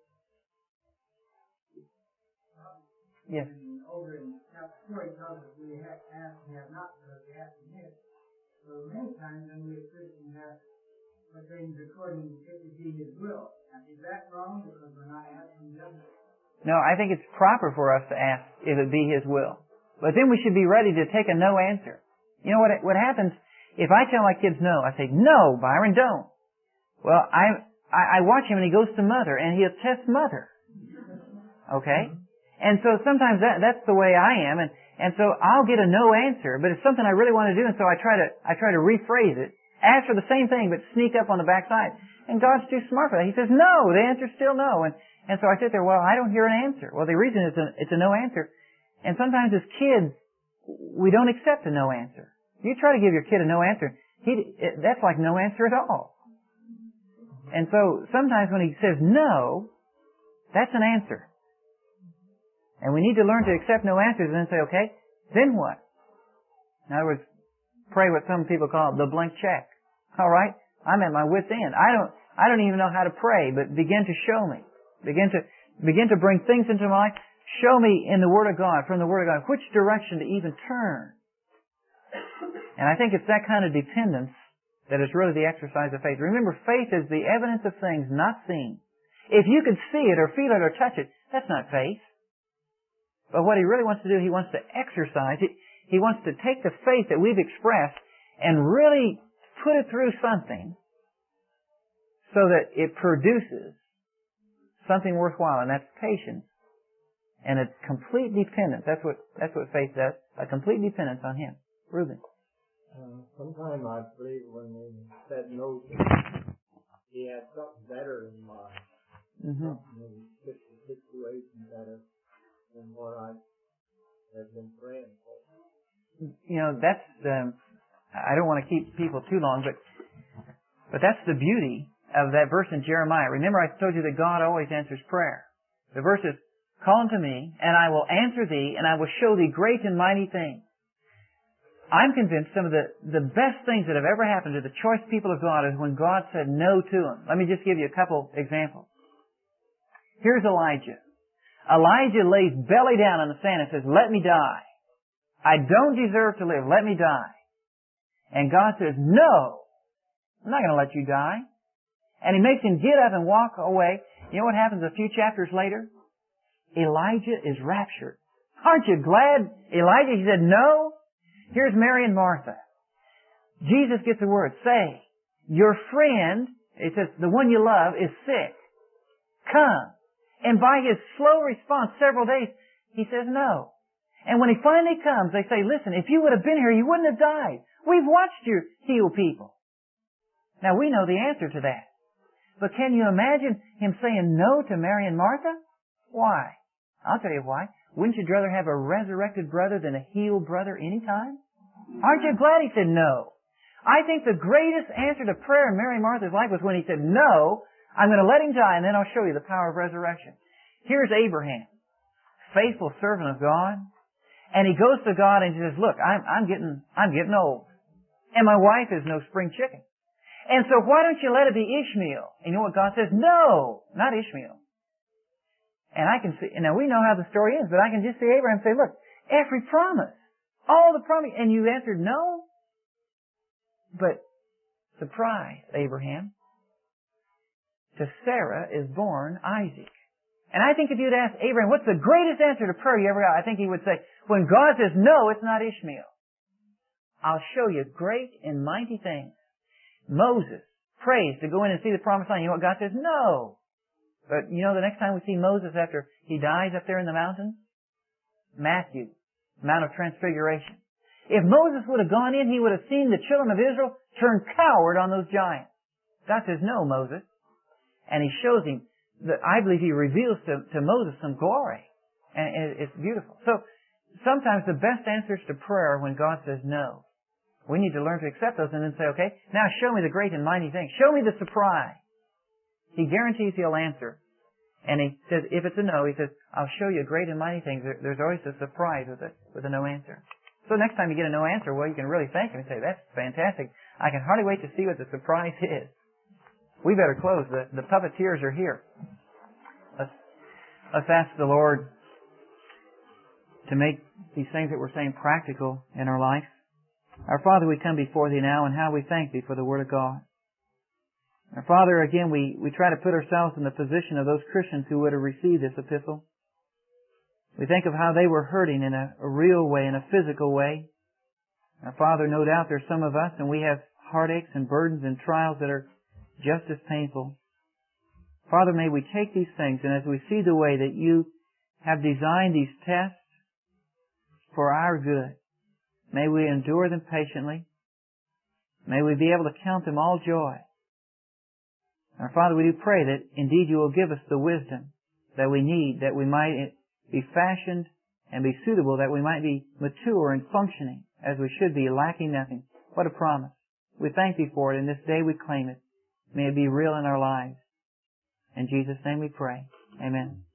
Speaker 1: Yes.
Speaker 5: Over in chapter 4, it tells us we have asked and have not because we have to miss. So many times when we as Christians have things according to it would be His will. Now, is that wrong because we're not asking Him?
Speaker 1: No, I think it's proper for us to ask if it be His will. But then we should be ready to take a no answer. You know what happens if I tell my kids no? I say, no, Byron, don't. Well, I watch him and he goes to Mother and he'll test Mother. Okay? And so sometimes that's the way I am, and so I'll get a no answer, but it's something I really want to do, and so I try to rephrase it, ask for the same thing, but sneak up on the backside. And God's too smart for that. He says no. The answer's still no. And so I sit there, well, I don't hear an answer. Well, the reason it's a no answer. And sometimes as kids, we don't accept a no answer. You try to give your kid a no answer, that's like no answer at all. And so sometimes when he says no, that's an answer. And we need to learn to accept no answers and then say, okay, then what? In other words, pray what some people call the blank check. All right? I'm at my wit's end. I don't even know how to pray, but begin to show me. Begin to bring things into my life. Show me in the Word of God, from the Word of God, which direction to even turn. And I think it's that kind of dependence that is really the exercise of faith. Remember, faith is the evidence of things not seen. If you could see it or feel it or touch it, that's not faith. But what he really wants to do, he wants to exercise it. He wants to take the faith that we've expressed and really put it through something so that it produces something worthwhile, and that's patience. And it's complete dependence. That's what faith does. A complete dependence on Him. Reuben.
Speaker 6: Sometimes I believe when he said no to me, he had something better in mind.
Speaker 1: Mm-hmm.
Speaker 6: Something in the situation better than what I have been praying for.
Speaker 1: You know, that's I don't want to keep people too long, but that's the beauty of that verse in Jeremiah. Remember, I told you that God always answers prayer. The verse is, call unto me, and I will answer thee, and I will show thee great and mighty things. I'm convinced some of the best things that have ever happened to the choice people of God is when God said no to them. Let me just give you a couple examples. Here's Elijah. Elijah lays belly down on the sand and says, let me die. I don't deserve to live. Let me die. And God says, no, I'm not going to let you die. And He makes him get up and walk away. You know what happens a few chapters later? Elijah is raptured. Aren't you glad? Elijah, he said, no. Here's Mary and Martha. Jesus gets the word. Say, your friend, it says, the one you love is sick. Come. And by his slow response, several days, he says no. And when he finally comes, they say, listen, if you would have been here, you wouldn't have died. We've watched you heal people. Now, we know the answer to that. But can you imagine him saying no to Mary and Martha? Why? I'll tell you why. Wouldn't you rather have a resurrected brother than a healed brother anytime? Aren't you glad he said no? I think the greatest answer to prayer in Mary and Martha's life was when he said, no, I'm going to let him die and then I'll show you the power of resurrection. Here's Abraham, faithful servant of God. And he goes to God and he says, look, I'm getting old. And my wife is no spring chicken. And so why don't you let it be Ishmael? And you know what God says? No, not Ishmael. And I can see, now we know how the story ends, but I can just see Abraham say, look, every promise, all the promise, and you answered no? But surprise, Abraham, to Sarah is born Isaac. And I think if you'd ask Abraham, what's the greatest answer to prayer you ever got? I think he would say, when God says no, it's not Ishmael. I'll show you great and mighty things. Moses prays to go in and see the promised land. You know what God says? No. But you know the next time we see Moses after he dies up there in the mountains? Matthew, Mount of Transfiguration. If Moses would have gone in, he would have seen the children of Israel turn coward on those giants. God says, no, Moses. And he shows him that I believe he reveals to Moses some glory. And it's beautiful. So sometimes the best answers to prayer when God says no. We need to learn to accept those and then say, okay, now show me the great and mighty things. Show me the surprise. He guarantees he'll answer. And he says, if it's a no, he says, I'll show you great and mighty things. There's always a surprise with a no answer. So next time you get a no answer, well, you can really thank him and say, that's fantastic. I can hardly wait to see what the surprise is. We better close. The puppeteers are here. Let's ask the Lord to make these things that we're saying practical in our life. Our Father, we come before Thee now, and how we thank Thee for the Word of God. Our Father, again, we try to put ourselves in the position of those Christians who would have received this epistle. We think of how they were hurting in a real way, in a physical way. Our Father, no doubt there's some of us, and we have heartaches and burdens and trials that are just as painful. Father, may we take these things, and as we see the way that You have designed these tests for our good, may we endure them patiently. May we be able to count them all joy. Our Father, we do pray that indeed You will give us the wisdom that we need, that we might be fashioned and be suitable, that we might be mature and functioning as we should be, lacking nothing. What a promise. We thank Thee for it, and this day we claim it. May it be real in our lives. In Jesus' name we pray. Amen.